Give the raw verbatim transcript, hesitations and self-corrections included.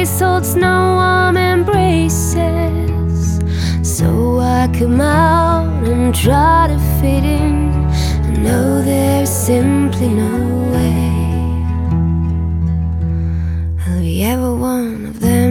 place holds no warm embraces, so I come out and try to fit in. I know there's simply no way I'll be ever one of them.